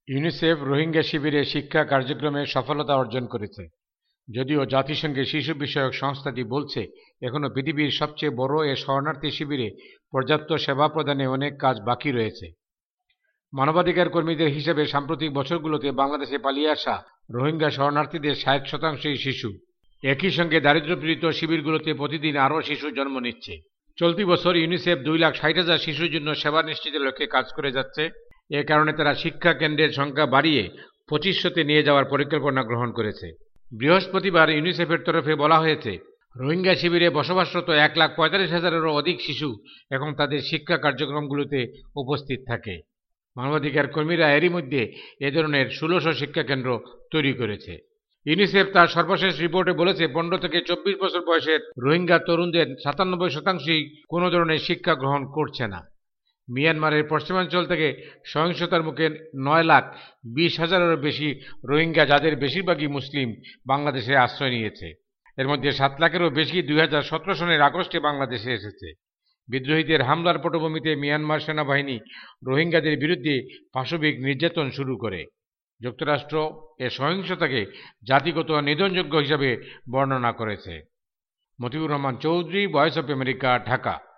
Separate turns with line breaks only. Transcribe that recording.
UNICEF Rohingya শিবিরে শিক্ষা কার্যক্রমে সফলতা অর্জন করেছে। যদিও জাতিসংঘের শিশু বিষয়ক সংস্থাটি বলছে এখনও পৃথিবীর সবচেয়ে বড় এ শরণার্থী শিবিরে পর্যাপ্ত সেবা প্রদানে অনেক কাজ বাকি রয়েছে। মানবাধিকার কর্মীদের হিসেবে সাম্প্রতিক বছরগুলোতে বাংলাদেশে পালিয়ে আসা রোহিঙ্গা শরণার্থীদের 60%ই শিশু। একই সঙ্গে দারিদ্র্যপীড়িত শিবিরগুলোতে প্রতিদিন আরও শিশু জন্ম নিচ্ছে। চলতি বছর ইউনিসেফ 2,60,000 শিশুর জন্য সেবা নিশ্চিতের লক্ষ্যে কাজ করে যাচ্ছে। এ কারণে তারা শিক্ষা কেন্দ্রের সংখ্যা বাড়িয়ে 2500তে নিয়ে যাওয়ার পরিকল্পনা গ্রহণ করেছে। বৃহস্পতিবার ইউনিসেফের তরফে বলা হয়েছে, রোহিঙ্গা শিবিরে বসবাসরত 1,45,000-এরও অধিক শিশু এখন তাদের শিক্ষা কার্যক্রমগুলোতে উপস্থিত থাকে। মানবাধিকার কর্মীরা এরই মধ্যে এ ধরনের 1600 শিক্ষাকেন্দ্র তৈরি করেছে। ইউনিসেফ তার সর্বশেষ রিপোর্টে বলেছে 15 থেকে 24 বছর বয়সের রোহিঙ্গা তরুণদের 97%ই কোনো ধরনের শিক্ষা গ্রহণ করছে না। মিয়ানমারের পশ্চিমাঞ্চল থেকে সহিংসতার মুখে 9,20,000-এরও বেশি রোহিঙ্গা, যাদের বেশিরভাগই মুসলিম, বাংলাদেশে আশ্রয় নিয়েছে। এর মধ্যে 7 লাখেরও বেশি 2017 সনের আগস্টে বাংলাদেশে এসেছে। বিদ্রোহীদের হামলার পটভূমিতে মিয়ানমার সেনাবাহিনী রোহিঙ্গাদের বিরুদ্ধে পাশবিক নির্যাতন শুরু করে। যুক্তরাষ্ট্র এ সহিংসতাকে জাতিগত নিধনযোগ্য হিসাবে বর্ণনা করেছে। Motiur Rahman Chowdhury, voice of America, Dhaka.